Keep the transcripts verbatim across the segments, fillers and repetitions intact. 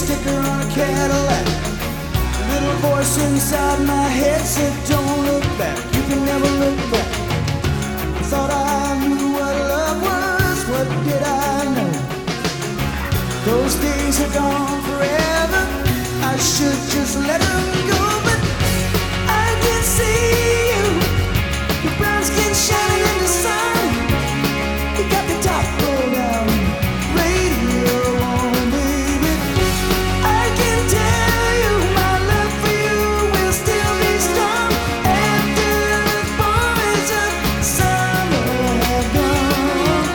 sticker on a Cadillac. A little voice inside my head said, don't look back, you can never look back. I thought I knew what love was, what did I know? Those days are gone forever, I should just let them go. But I can see you, your brown skin shining in the sun. You got the top roll down, radio on, baby. I can tell you my love for you will still be strong after the boys of summer have gone.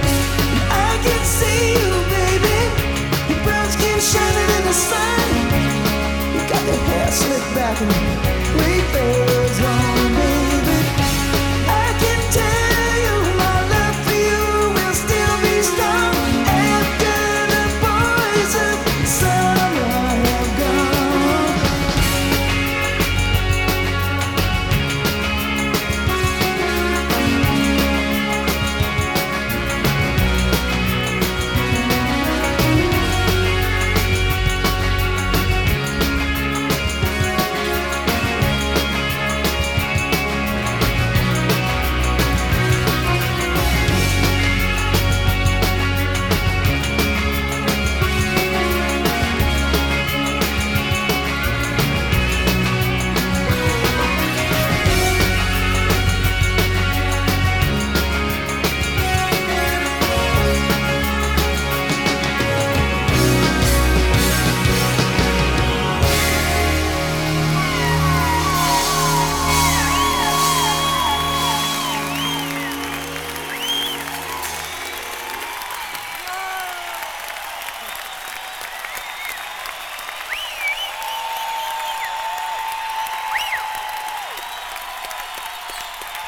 I can see you, baby, your brown skin shining in the sun. You got the hair slicked back and great bells on, baby. I can tell you my love for you will still be strong after the boys of summer have gone.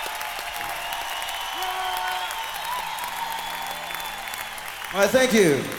All right, thank you.